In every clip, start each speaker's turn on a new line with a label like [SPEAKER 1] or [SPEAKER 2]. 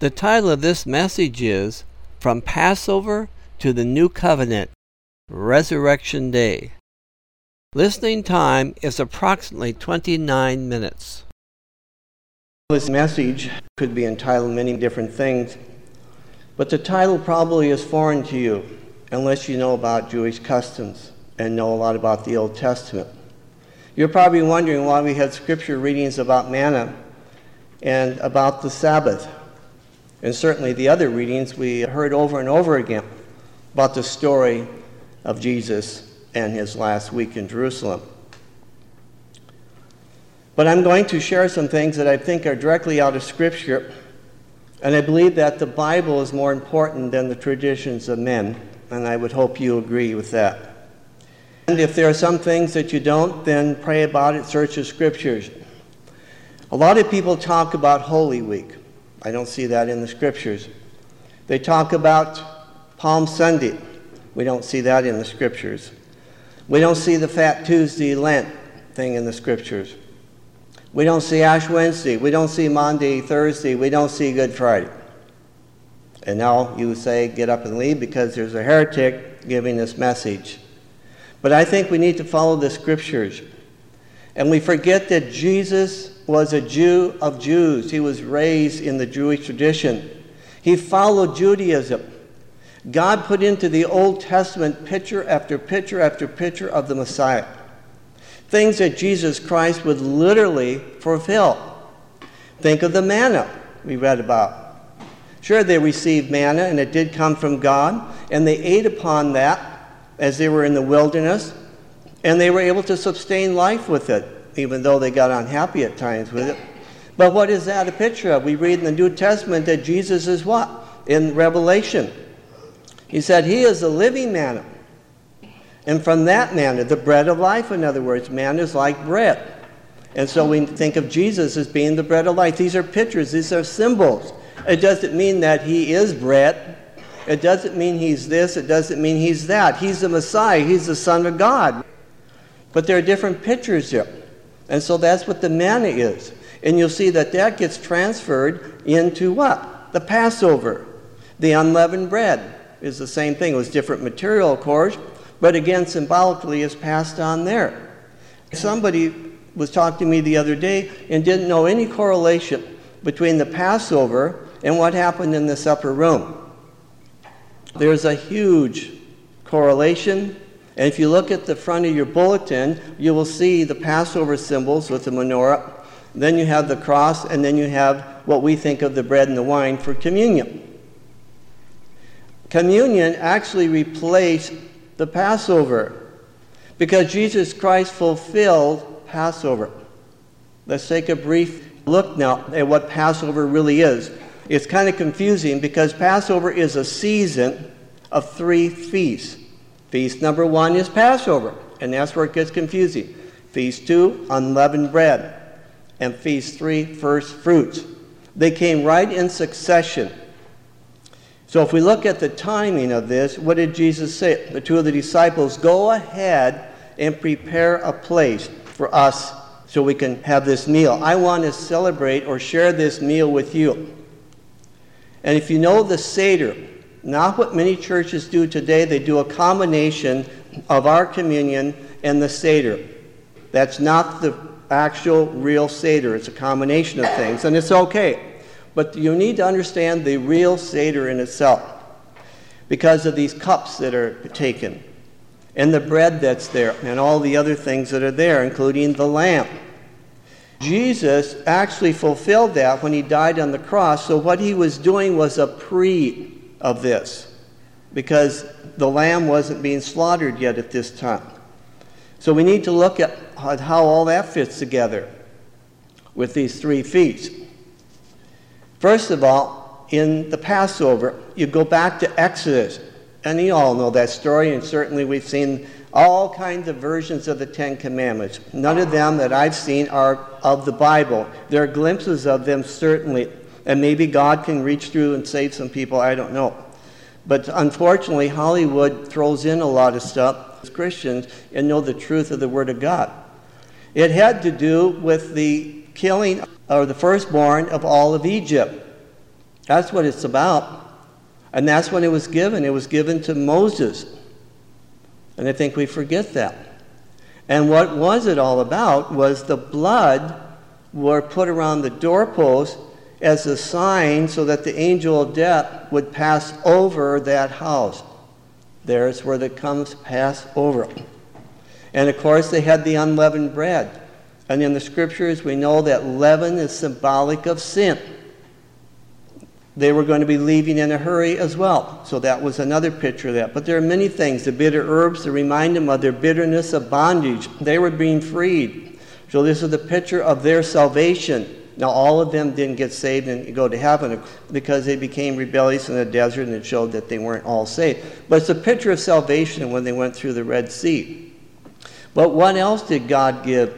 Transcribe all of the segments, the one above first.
[SPEAKER 1] The title of this message is From Passover to the New Covenant, Resurrection Day. Listening time is approximately 29 minutes.
[SPEAKER 2] This message could be entitled many different things, but the title probably is foreign to you unless you know about Jewish customs and know a lot about the Old Testament. You're probably wondering why we had scripture readings about manna and about the Sabbath. And certainly the other readings we heard over and over again about the story of Jesus and his last week in Jerusalem. But I'm going to share some things that I think are directly out of Scripture, and I believe that the Bible is more important than the traditions of men, and I would hope you agree with that. And if there are some things that you don't, then pray about it, search the Scriptures. A lot of people talk about Holy Week. I don't see that in the Scriptures. They talk about Palm Sunday. We don't see that in the Scriptures. We don't see the Fat Tuesday Lent thing in the Scriptures. We don't see Ash Wednesday. We don't see Maundy, Thursday. We don't see Good Friday. And now you say, get up and leave because there's a heretic giving this message. But I think we need to follow the Scriptures. And we forget that Jesus was a Jew of Jews. He was raised in the Jewish tradition. He followed Judaism. God put into the Old Testament picture after picture after picture of the Messiah. Things that Jesus Christ would literally fulfill. Think of the manna we read about. Sure, they received manna, and it did come from God, and they ate upon that as they were in the wilderness, and they were able to sustain life with it, even though they got unhappy at times with it. But what is that a picture of? We read in the New Testament that Jesus is what? In Revelation. He said he is the living manna. And from that manna, the bread of life, in other words, manna is like bread. And so we think of Jesus as being the bread of life. These are pictures. These are symbols. It doesn't mean that he is bread. It doesn't mean he's this. It doesn't mean he's that. He's the Messiah. He's the Son of God. But there are different pictures here. And so that's what the manna is. And you'll see that that gets transferred into what? The Passover. The unleavened bread is the same thing. It was different material, of course, but again, symbolically is passed on there. Somebody was talking to me the other day and didn't know any correlation between the Passover and what happened in this upper room. There's a huge correlation. And if you look at the front of your bulletin, you will see the Passover symbols with the menorah. Then you have the cross, and then you have what we think of the bread and the wine for communion. Communion actually replaced the Passover because Jesus Christ fulfilled Passover. Let's take a brief look now at what Passover really is. It's kind of confusing because Passover is a season of 3 feasts. Feast number 1 is Passover, and that's where it gets confusing. Feast 2, unleavened bread. And Feast 3, first fruits. They came right in succession. So if we look at the timing of this, what did Jesus say? The 2 of the disciples, go ahead and prepare a place for us so we can have this meal. I want to celebrate or share this meal with you. And if you know the Seder, not what many churches do today. They do a combination of our communion and the Seder. That's not the actual real Seder. It's a combination of things, and it's okay. But you need to understand the real Seder in itself because of these cups that are taken and the bread that's there and all the other things that are there, including the lamb. Jesus actually fulfilled that when he died on the cross, so what he was doing was a of this because the lamb wasn't being slaughtered yet at this time. So we need to look at how all that fits together with these 3 feasts. First of all, in the Passover, you go back to Exodus, and you all know that story, and certainly we've seen all kinds of versions of the 10 Commandments. None of them that I've seen are of the Bible. There are glimpses of them, certainly. And maybe God can reach through and save some people, I don't know. But unfortunately, Hollywood throws in a lot of stuff as Christians and know the truth of the Word of God. It had to do with the killing of the firstborn of all of Egypt. That's what it's about. And that's when it was given. It was given to Moses. And I think we forget that. And what was it all about was the blood were put around the doorpost as a sign so that the angel of death would pass over that house. There's where it comes, pass over. And of course they had the unleavened bread. And in the scriptures we know that leaven is symbolic of sin. They were going to be leaving in a hurry as well. So that was another picture of that. But there are many things, the bitter herbs, to remind them of their bitterness of bondage. They were being freed. So this is the picture of their salvation. Now all of them didn't get saved and go to heaven because they became rebellious in the desert, and it showed that they weren't all saved. But it's a picture of salvation when they went through the Red Sea. But what else did God give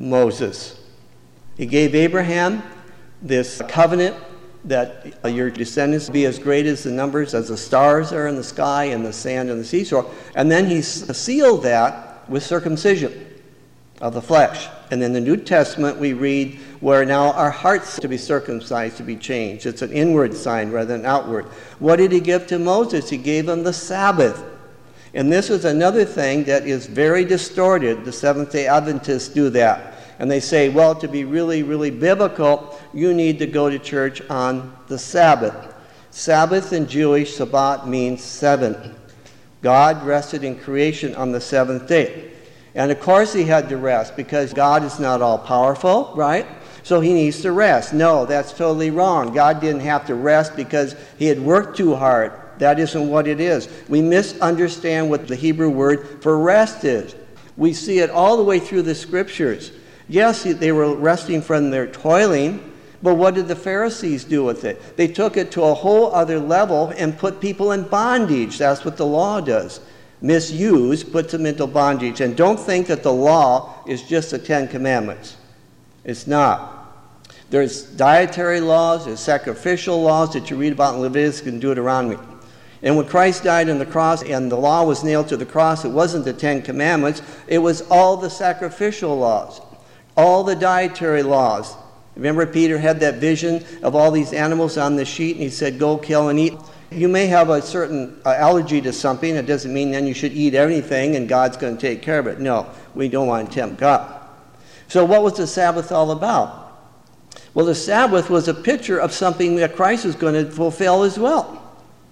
[SPEAKER 2] Moses? He gave Abraham this covenant that your descendants be as great as the numbers as the stars are in the sky and the sand on the seashore. And then he sealed that with circumcision of the flesh. And in the New Testament we read where now our hearts to be circumcised, to be changed. It's an inward sign rather than outward. What did he give to Moses? He gave him the Sabbath. And this is another thing that is very distorted. The Seventh-day Adventists do that. And they say, well, to be really, really biblical, you need to go to church on the Sabbath. Sabbath in Jewish, Sabbat, means seven. God rested in creation on the seventh day. And of course he had to rest because God is not all-powerful, right? So he needs to rest. No, that's totally wrong. God didn't have to rest because he had worked too hard. That isn't what it is. We misunderstand what the Hebrew word for rest is. We see it all the way through the scriptures. Yes, they were resting from their toiling, but what did the Pharisees do with it? They took it to a whole other level and put people in bondage. That's what the law does. Misuse puts them into bondage. And don't think that the law is just the Ten Commandments. It's not. There's dietary laws, there's sacrificial laws that you read about in Leviticus and Deuteronomy. And when Christ died on the cross and the law was nailed to the cross, it wasn't the Ten Commandments, it was all the sacrificial laws. All the dietary laws. Remember Peter had that vision of all these animals on the sheet and he said, go kill and eat. You may have a certain allergy to something. It doesn't mean then you should eat everything and God's going to take care of it. No, we don't want to tempt God. So what was the Sabbath all about? Well, the Sabbath was a picture of something that Christ was going to fulfill as well.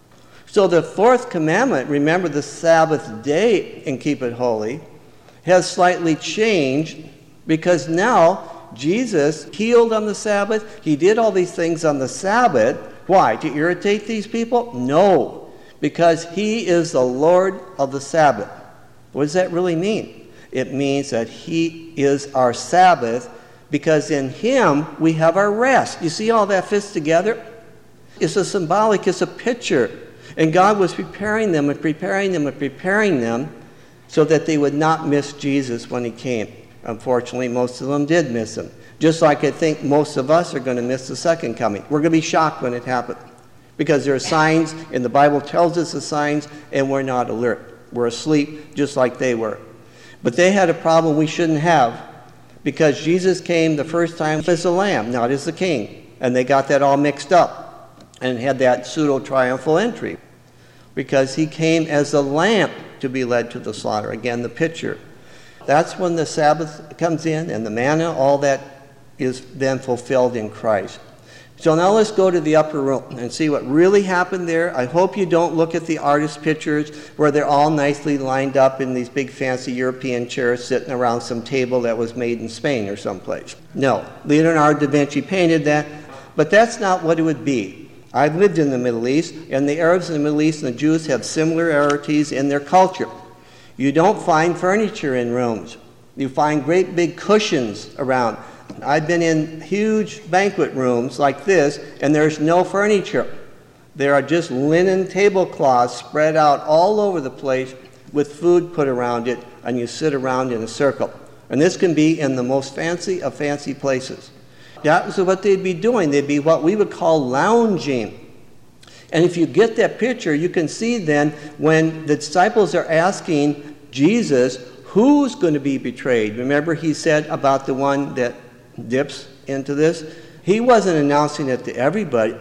[SPEAKER 2] So the fourth commandment, remember the Sabbath day and keep it holy, has slightly changed. Because now Jesus healed on the Sabbath. He did all these things on the Sabbath. Why? To irritate these people? No. Because he is the Lord of the Sabbath. What does that really mean? It means that he is our Sabbath because in him we have our rest. You see all that fits together? It's a symbolic, it's a picture. And God was preparing them and preparing them and preparing them so that they would not miss Jesus when he came. Unfortunately, most of them did miss him. Just like I think most of us are going to miss the second coming. We're going to be shocked when it happens. Because there are signs, and the Bible tells us the signs, and we're not alert. We're asleep just like they were. But they had a problem we shouldn't have. Because Jesus came the first time as a lamb, not as the king. And they got that all mixed up. And had that pseudo-triumphal entry. Because he came as a lamb to be led to the slaughter. Again, the picture. That's when the Sabbath comes in and the manna, all that is then fulfilled in Christ. So now let's go to the upper room and see what really happened there. I hope you don't look at the artist pictures where they're all nicely lined up in these big fancy European chairs sitting around some table that was made in Spain or someplace. No, Leonardo da Vinci painted that, but that's not what it would be. I've lived in the Middle East, and the Arabs in the Middle East and the Jews have similarities in their culture. You don't find furniture in rooms. You find great big cushions around. I've been in huge banquet rooms like this, and there's no furniture. There are just linen tablecloths spread out all over the place with food put around it, and you sit around in a circle. And this can be in the most fancy of fancy places. That was what they'd be doing. They'd be what we would call lounging. And if you get that picture, you can see then when the disciples are asking Jesus, who's going to be betrayed? Remember he said about the one that dips into this? He wasn't announcing it to everybody.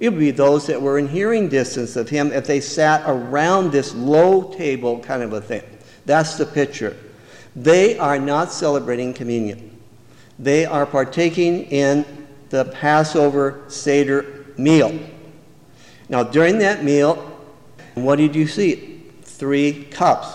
[SPEAKER 2] It would be those that were in hearing distance of him if they sat around this low table kind of a thing. That's the picture. They are not celebrating communion. They are partaking in the Passover Seder meal. Now, during that meal, what did you see? 3 cups.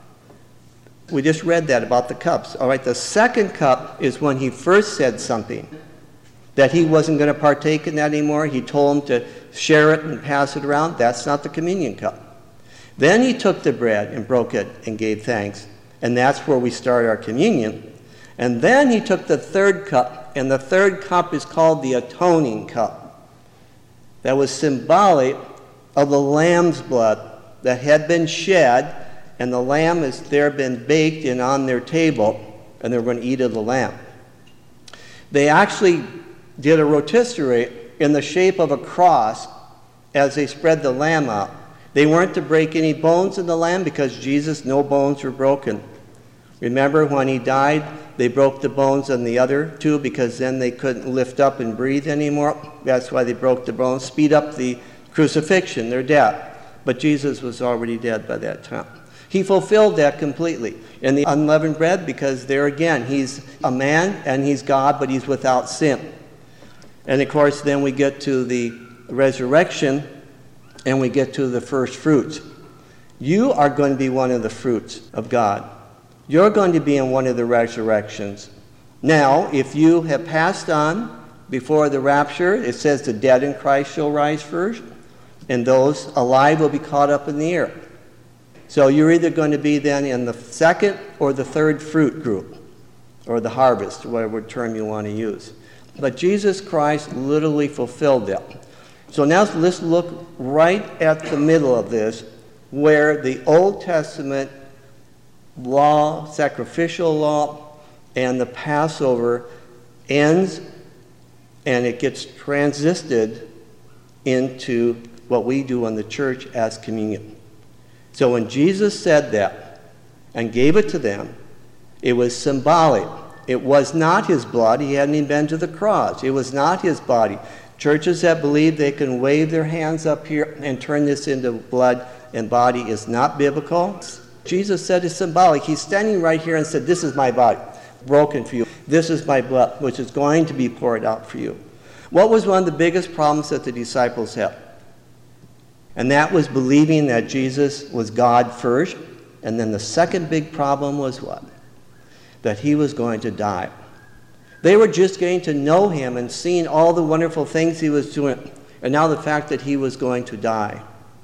[SPEAKER 2] We just read that about the cups. All right, the second cup is when he first said something, that he wasn't going to partake in that anymore. He told them to share it and pass it around. That's not the communion cup. Then he took the bread and broke it and gave thanks. And that's where we start our communion. And then he took the third cup, and the third cup is called the atoning cup. That was symbolic of the lamb's blood that had been shed, and the lamb has there been baked and on their table, and they're going to eat of the lamb. They actually did a rotisserie in the shape of a cross as they spread the lamb out. They weren't to break any bones in the lamb because Jesus, no bones were broken. Remember when he died, they broke the bones on the other 2 because then they couldn't lift up and breathe anymore. That's why they broke the bones, speed up the crucifixion, their death. But Jesus was already dead by that time. He fulfilled that completely in the unleavened bread because there again, he's a man and he's God, but he's without sin. And of course, then we get to the resurrection and we get to the first fruits. You are going to be one of the fruits of God. You're going to be in one of the resurrections. Now, if you have passed on before the rapture, it says the dead in Christ shall rise first, and those alive will be caught up in the air. So you're either going to be then in the second or the third fruit group, or the harvest, whatever term you want to use. But Jesus Christ literally fulfilled that. So now let's look right at the middle of this, where the Old Testament law, sacrificial law, and the Passover ends, and it gets transisted into what we do in the church as communion. So when Jesus said that and gave it to them, it was symbolic. It was not his blood. He hadn't even been to the cross. It was not his body. Churches that believe they can wave their hands up here and turn this into blood and body is not biblical. Jesus said it's symbolic. He's standing right here and said, this is my body, broken for you. This is my blood, which is going to be poured out for you. What was one of the biggest problems that the disciples had? And that was believing that Jesus was God first. And then the second big problem was what? That he was going to die. They were just getting to know him and seeing all the wonderful things he was doing. And now the fact that he was going to die.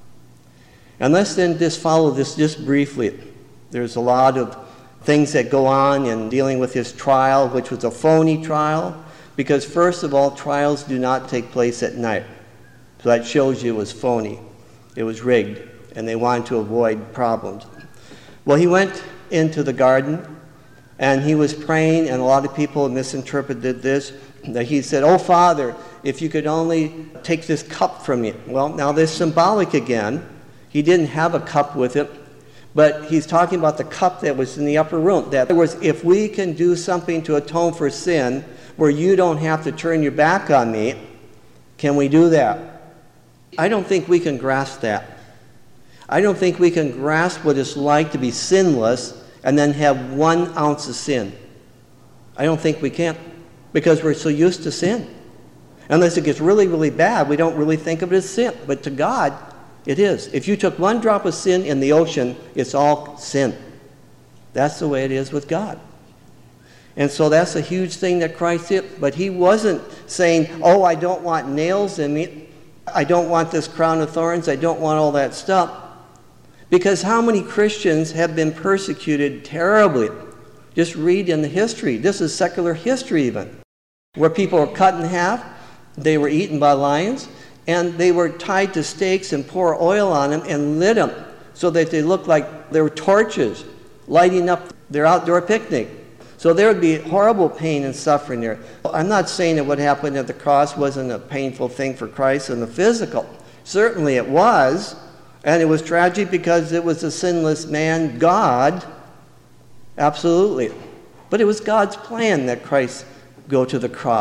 [SPEAKER 2] And let's then just follow this just briefly. There's a lot of things that go on in dealing with his trial, which was a phony trial. Because first of all, trials do not take place at night. So that shows you it was phony. It was rigged. And they wanted to avoid problems. Well, he went into the garden. And he was praying, and a lot of people misinterpreted this, that he said, "Oh, Father, if you could only take this cup from me." Well, now this is symbolic again. He didn't have a cup with him, but he's talking about the cup that was in the upper room. That in other words, if we can do something to atone for sin, where you don't have to turn your back on me, can we do that? I don't think we can grasp that. I don't think we can grasp what it's like to be sinless and then have 1 ounce of sin. I don't think we can, because we're so used to sin. Unless it gets really, really bad, we don't really think of it as sin. But to God, it is. If you took 1 drop of sin in the ocean, it's all sin. That's the way it is with God. And so that's a huge thing that Christ did. But he wasn't saying, "Oh, I don't want nails in me. I don't want this crown of thorns. I don't want all that stuff." Because how many Christians have been persecuted terribly? Just read in the history. This is secular history even. Where people were cut in half, they were eaten by lions, and they were tied to stakes and pour oil on them and lit them so that they looked like they were torches lighting up their outdoor picnic. So there would be horrible pain and suffering there. I'm not saying that what happened at the cross wasn't a painful thing for Christ in the physical. Certainly it was. And it was tragic because it was a sinless man, God. Absolutely. But it was God's plan that Christ go to the cross.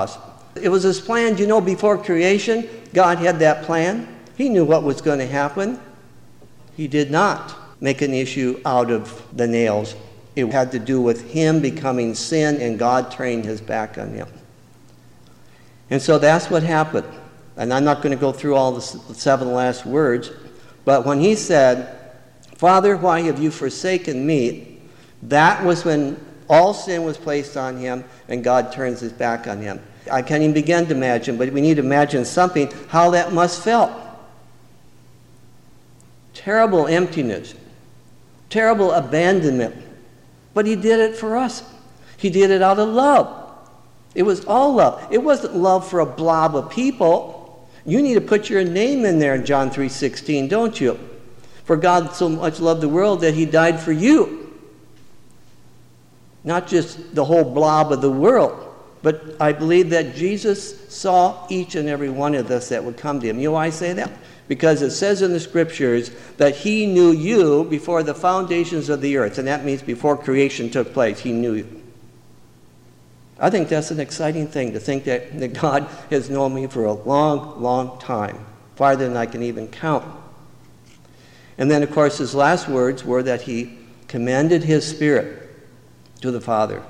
[SPEAKER 2] It was his plan. You know, before creation, God had that plan. He knew what was going to happen. He did not make an issue out of the nails. It had to do with him becoming sin and God turning his back on him. And so that's what happened. And I'm not going to go through all the 7 last words, but when he said, Father, why have you forsaken me? That was when all sin was placed on him and God turns his back on him. I can't even begin to imagine, but we need to imagine something, how that must felt. Terrible emptiness, terrible abandonment. But he did it for us. He did it out of love. It was all love. It wasn't love for a blob of people. You need to put your name in there in John 3:16, don't you? For God so much loved the world that he died for you. Not just the whole blob of the world. But I believe that Jesus saw each and every one of us that would come to him. You know why I say that? Because it says in the scriptures that he knew you before the foundations of the earth. And that means before creation took place, he knew you. I think that's an exciting thing, to think that God has known me for a long, long time, farther than I can even count. And then, of course, his last words were that he commended his spirit to the Father.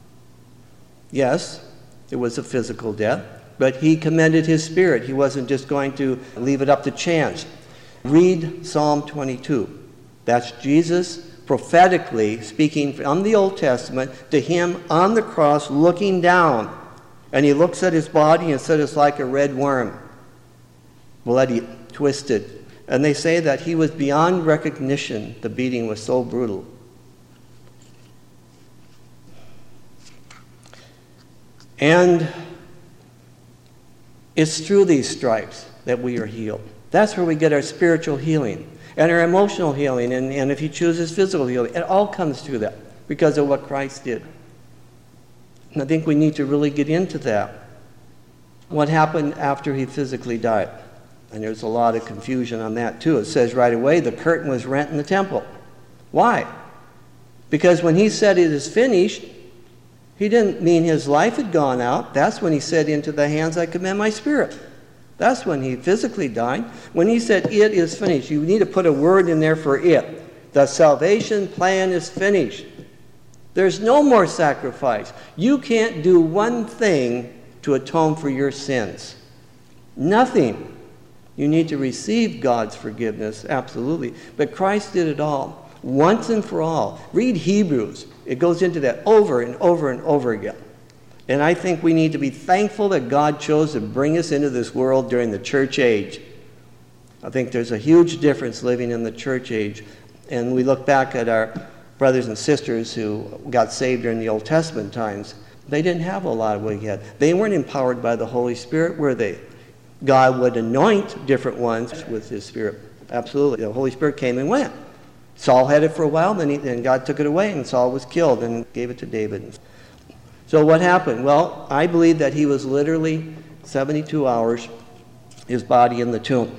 [SPEAKER 2] Yes, it was a physical death, but he commended his spirit. He wasn't just going to leave it up to chance. Read Psalm 22. That's Jesus prophetically speaking from the Old Testament to him on the cross, looking down. And he looks at his body and said it's like a red worm, bloody, twisted. And they say that he was beyond recognition. The beating was so brutal. And it's through these stripes that we are healed. That's where we get our spiritual healing and our emotional healing, and if he chooses physical healing. It all comes through that because of what Christ did. And I think we need to really get into that. What happened after he physically died? And there's a lot of confusion on that too. It says right away the curtain was rent in the temple. Why? Because when he said it is finished, he didn't mean his life had gone out. That's when he said, into the hands I commend my spirit. That's when he physically died. When he said, it is finished, you need to put a word in there for it. The salvation plan is finished. There's no more sacrifice. You can't do one thing to atone for your sins. Nothing. You need to receive God's forgiveness, absolutely. But Christ did it all, once and for all. Read Hebrews. It goes into that over and over and over again. And I think we need to be thankful that God chose to bring us into this world during the church age. I think there's a huge difference living in the church age. And we look back at our brothers and sisters who got saved during the Old Testament times. They didn't have a lot of what he had. They weren't empowered by the Holy Spirit, were they? God would anoint different ones with his Spirit. Absolutely. The Holy Spirit came and went. Saul had it for a while, then God took it away, and Saul was killed and gave it to David. So what happened? Well, I believe that he was literally 72 hours, his body in the tomb.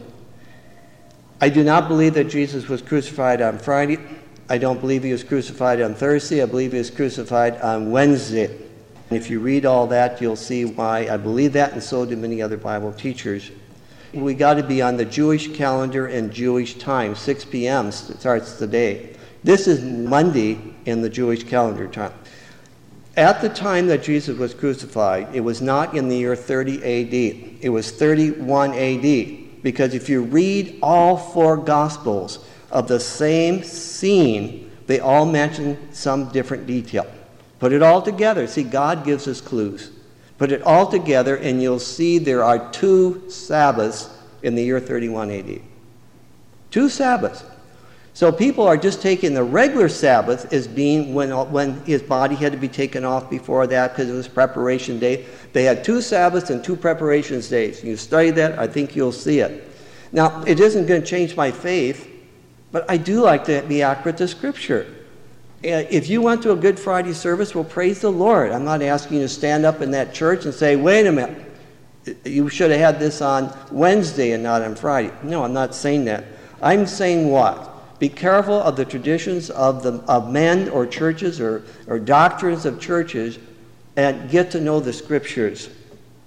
[SPEAKER 2] I do not believe that Jesus was crucified on Friday. I don't believe he was crucified on Thursday. I believe he was crucified on Wednesday. And if you read all that, you'll see why I believe that, and so do many other Bible teachers. We got to be on the Jewish calendar and Jewish time. 6 p.m. starts the day. This is Monday in the Jewish calendar time. At the time that Jesus was crucified, it was not in the year 30 A.D. It was 31 A.D. Because if you read all 4 Gospels of the same scene, they all mention some different detail. Put it all together. See, God gives us clues. Put it all together and you'll see there are 2 Sabbaths in the year 31 AD. 2 Sabbaths. So people are just taking the regular Sabbath as being when his body had to be taken off before that because it was preparation day. They had 2 Sabbaths and 2 preparation days. You study that, I think you'll see it. Now, it isn't going to change my faith, but I do like to be accurate to Scripture. If you went to a Good Friday service, well, praise the Lord. I'm not asking you to stand up in that church and say, wait a minute, you should have had this on Wednesday and not on Friday. No, I'm not saying that. I'm saying what? Be careful of the traditions of men or churches or doctrines of churches and get to know the Scriptures.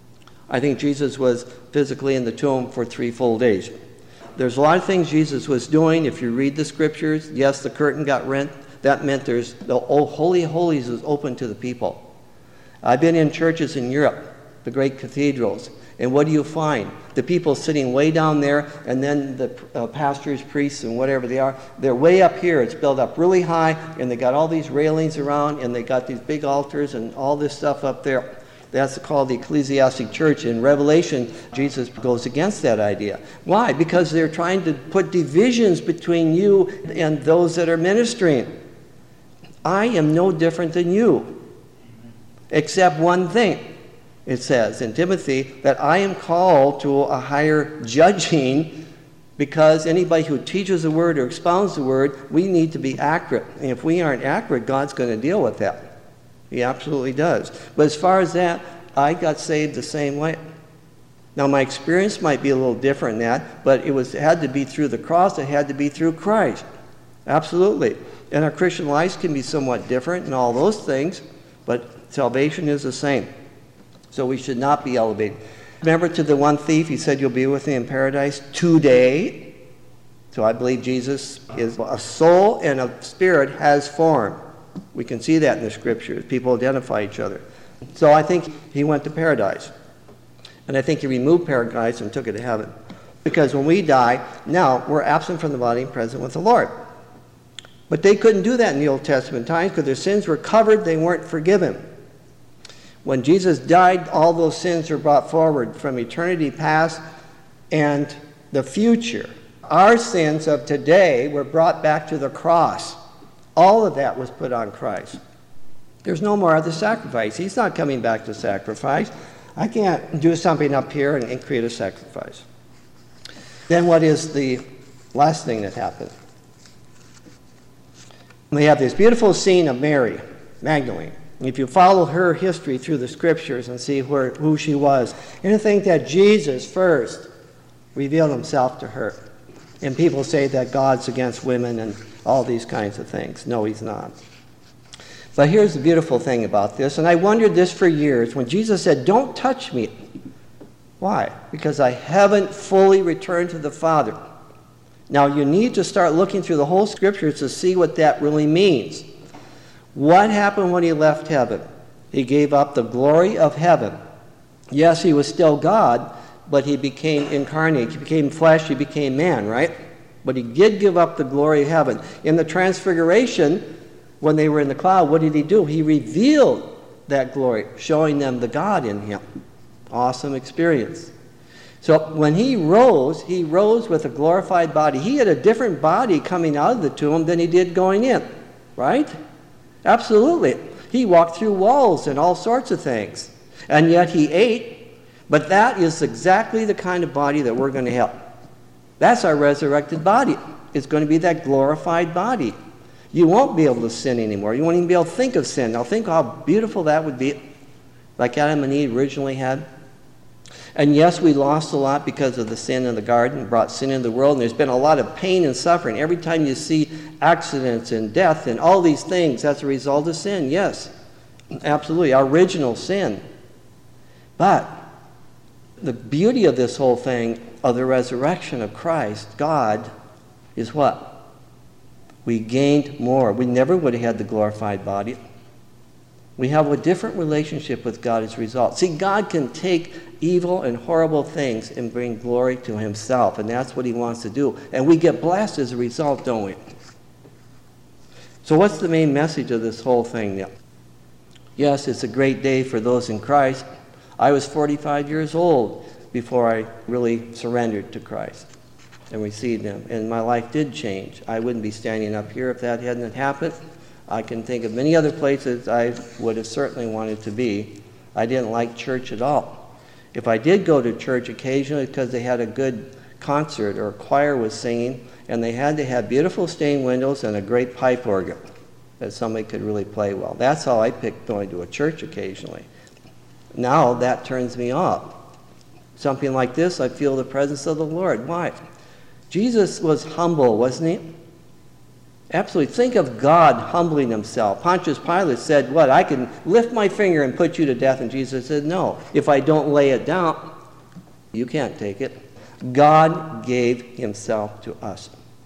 [SPEAKER 2] I think Jesus was physically in the tomb for 3 full days. There's a lot of things Jesus was doing. If you read the scriptures, yes, the curtain got rent. That meant the Holy of Holies was open to the people. I've been in churches in Europe, the great cathedrals, and what do you find? The people sitting way down there, and then the pastors, priests, and whatever they are, they're way up here. It's built up really high, and they got all these railings around, and they got these big altars and all this stuff up there. That's called the ecclesiastic church. In Revelation, Jesus goes against that idea. Why? Because they're trying to put divisions between you and those that are ministering. I am no different than you, except one thing. It says in Timothy that I am called to a higher judging, because anybody who teaches the word or expounds the word, we need to be accurate. And if we aren't accurate, God's going to deal with that. He absolutely does. But as far as that, I got saved the same way. Now, my experience might be a little different than that, but it had to be through the cross. It had to be through Christ. Absolutely. And our Christian lives can be somewhat different and all those things, but salvation is the same. So we should not be elevated. Remember to the one thief, he said, you'll be with me in paradise today. So I believe Jesus is a soul and a spirit has form. We can see that in the scriptures. People identify each other. So I think he went to paradise. And I think he removed paradise and took it to heaven. Because when we die, now we're absent from the body and present with the Lord. But they couldn't do that in the Old Testament times because their sins were covered, they weren't forgiven. When Jesus died, all those sins were brought forward from eternity past and the future. Our sins of today were brought back to the cross. All of that was put on Christ. There's no more other sacrifice. He's not coming back to sacrifice. I can't do something up here and create a sacrifice. Then what is the last thing that happened? We have this beautiful scene of Mary Magdalene. If you follow her history through the scriptures and see who she was, and think that Jesus first revealed himself to her. And people say that God's against women and all these kinds of things. No, he's not. But here's the beautiful thing about this, and I wondered this for years, when Jesus said, don't touch me. Why? Because I haven't fully returned to the Father. Now you need to start looking through the whole scriptures to see what that really means. What happened when he left heaven? He gave up the glory of heaven. Yes, he was still God, but he became incarnate. He became flesh, he became man, right? But he did give up the glory of heaven. In the transfiguration, when they were in the cloud, what did he do? He revealed that glory, showing them the God in him. Awesome experience. So when he rose with a glorified body. He had a different body coming out of the tomb than he did going in, right? Absolutely. He walked through walls and all sorts of things. And yet he ate. But that is exactly the kind of body that we're going to have. That's our resurrected body. It's going to be that glorified body. You won't be able to sin anymore. You won't even be able to think of sin. Now think how beautiful that would be, like Adam and Eve originally had. And yes, we lost a lot because of the sin in the garden, brought sin into the world, and there's been a lot of pain and suffering. Every time you see accidents and death and all these things, that's a result of sin, yes. Absolutely, our original sin. But the beauty of this whole thing, of the resurrection of Christ, God, is what? We gained more. We never would have had the glorified body. We have a different relationship with God as a result. See, God can take evil and horrible things and bring glory to himself, and that's what he wants to do. And we get blessed as a result, don't we? So what's the main message of this whole thing now? Yes, it's a great day for those in Christ. I was 45 years old before I really surrendered to Christ and received him, and my life did change. I wouldn't be standing up here if that hadn't happened. I can think of many other places I would have certainly wanted to be. I didn't like church at all. If I did go to church occasionally because they had a good concert or a choir was singing, and they had to have beautiful stained windows and a great pipe organ that somebody could really play well. That's how I picked going to a church occasionally. Now that turns me off. Something like this, I feel the presence of the Lord. Why? Jesus was humble, wasn't he? Absolutely. Think of God humbling himself. Pontius Pilate said, what, I can lift my finger and put you to death? And Jesus said, no. If I don't lay it down, you can't take it. God gave himself to us.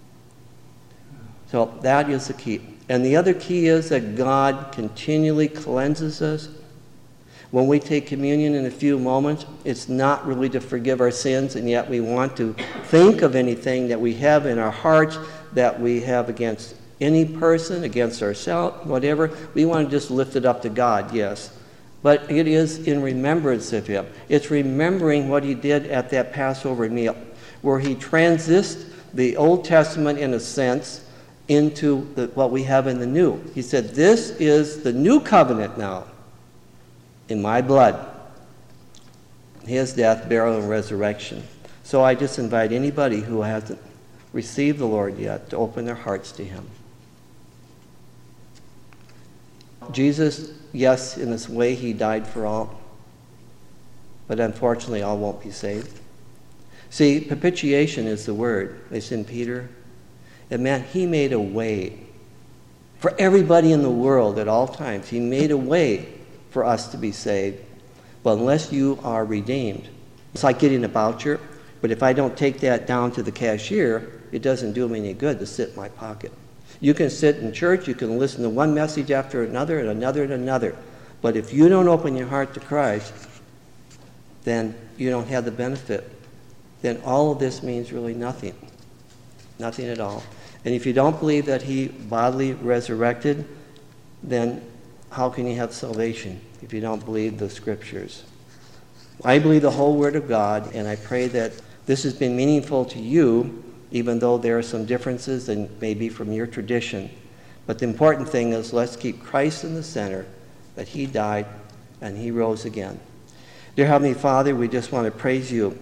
[SPEAKER 2] So that is the key. And the other key is that God continually cleanses us. When we take communion in a few moments, it's not really to forgive our sins, and yet we want to think of anything that we have in our hearts that we have against any person, against ourselves, whatever. We want to just lift it up to God, yes. But it is in remembrance of him. It's remembering what he did at that Passover meal, where he transits the Old Testament, in a sense, into what we have in the New. He said, this is the new covenant now, in my blood, his death, burial, and resurrection. So I just invite anybody who hasn't received the Lord yet to open their hearts to him. Jesus, yes, in this way, he died for all. But unfortunately, all won't be saved. See, propitiation is the word. It's in Peter. It meant he made a way for everybody in the world at all times. He made a way for us to be saved. But unless you are redeemed, it's like getting a voucher. But if I don't take that down to the cashier, it doesn't do me any good to sit in my pocket. You can sit in church, you can listen to one message after another and another and another. But if you don't open your heart to Christ, then you don't have the benefit. Then all of this means really nothing. Nothing at all. And if you don't believe that he bodily resurrected, then how can you have salvation if you don't believe the Scriptures? I believe the whole Word of God, and I pray that this has been meaningful to you, even though there are some differences and maybe from your tradition. But the important thing is, let's keep Christ in the center, that he died and he rose again. Dear Heavenly Father, we just want to praise you.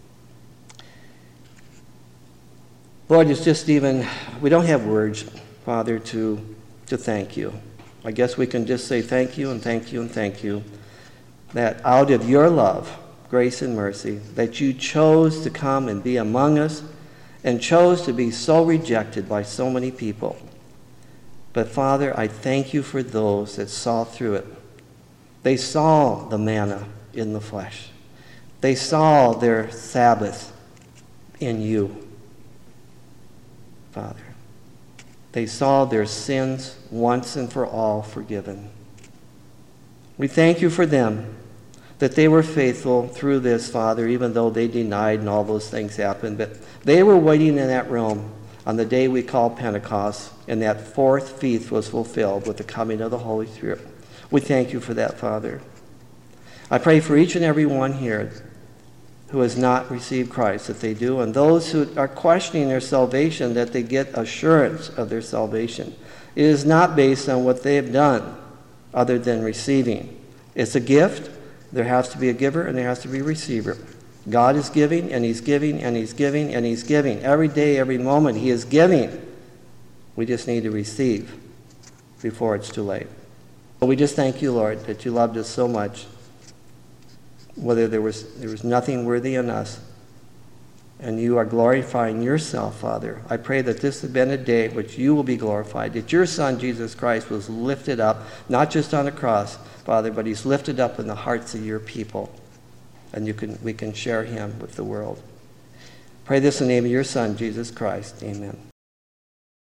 [SPEAKER 2] Lord, it's just even, we don't have words, Father, to thank you. I guess we can just say thank you and thank you and thank you, that out of your love, grace and mercy, that you chose to come and be among us and chose to be so rejected by so many people. But Father, I thank you for those that saw through it. They saw the manna in the flesh. They saw their Sabbath in you, Father. They saw their sins once and for all forgiven. We thank you for them, that they were faithful through this, Father, even though they denied and all those things happened. But they were waiting in that room on the day we call Pentecost, and that fourth feast was fulfilled with the coming of the Holy Spirit. We thank you for that, Father. I pray for each and every one here who has not received Christ, that they do, and those who are questioning their salvation, that they get assurance of their salvation. It is not based on what they have done other than receiving. It's a gift. There has to be a giver and there has to be a receiver. God is giving, and he's giving, and he's giving, and he's giving. Every day, every moment, he is giving. We just need to receive before it's too late. But we just thank you, Lord, that you loved us so much, whether there was nothing worthy in us, and you are glorifying yourself, Father. I pray that this has been a day which you will be glorified, that your Son, Jesus Christ, was lifted up, not just on the cross, Father, but he's lifted up in the hearts of your people, and we can share him with the world. Pray this in the name of your Son, Jesus Christ. Amen.